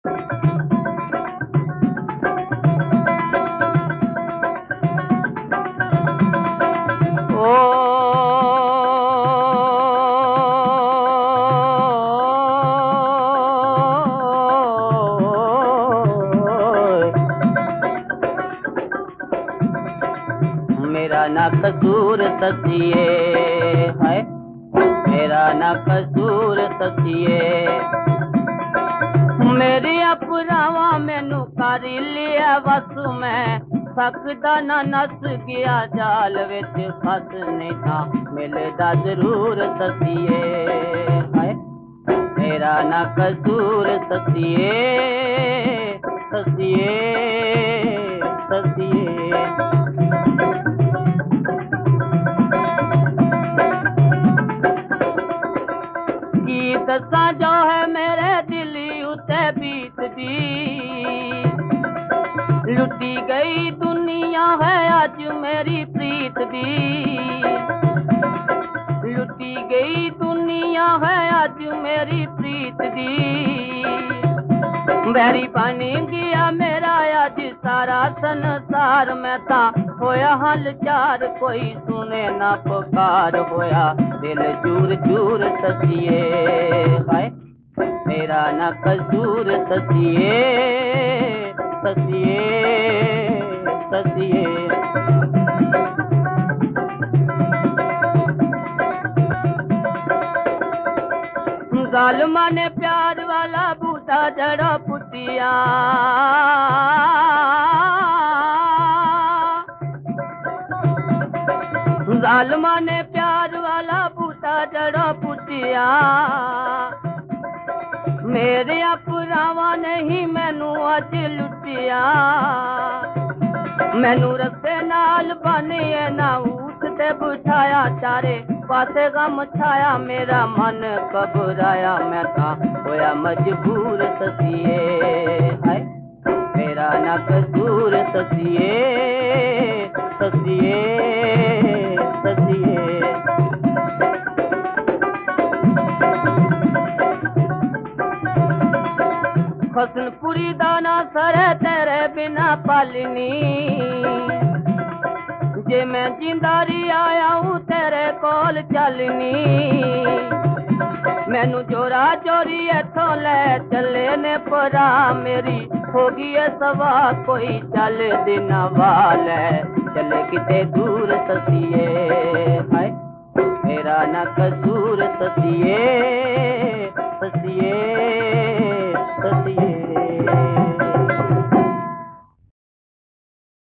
मेरा ना कसूर ससिए है, मेरा ना कसूर ससिए, मेरी अपरावा मैनू कर लिया बस मैं सकदा ना नस गया जाल विच फस नहीं था मिलदा जरूर ससिए है, मेरा ना कसूर ससिए ससिए ससिए। गीत सा जो है मेरे दिल उते बीत दी, लुटी गई दुनिया है आज मेरी प्रीत दी, लुटी गई दुनिया है आज मेरी प्रीत दी, बैरी बनी गया मेरा आज सारा संसार में था होया हालचाल कोई सुने ना पुकार होया दिल चूर चूर ससिए हाय, मेरा ना कसूर ससिए ससिए ससिए। जालिमा ने प्यार वाला बूटा जड़ा पुतिया, जालिमा ने प्यार वाला बूटा जड़ा पुतिया, मेरे अपरावा नहीं मैनू अज लुटिया, मैनू रस्ते नाल बनिए ना ऊठ ते बिठाया चारे पासे गम छाया मेरा मन घबराया मैं था होया मजबूर ससिए है, मेरा ना कसूर ससिए ससिए ससिए। खसनपुरी दाना सरे तेरे बिना पालनी, जे मैं जिंदारी आया हूँ तेरे कोल चलनी, मैनू जोरा चोरी इथों ले चले ने परा मेरी होगी है सवा कोई चल दिन वाल चले किते दूर ससिए हाय, मेरा ना कसूर ससिए ससिए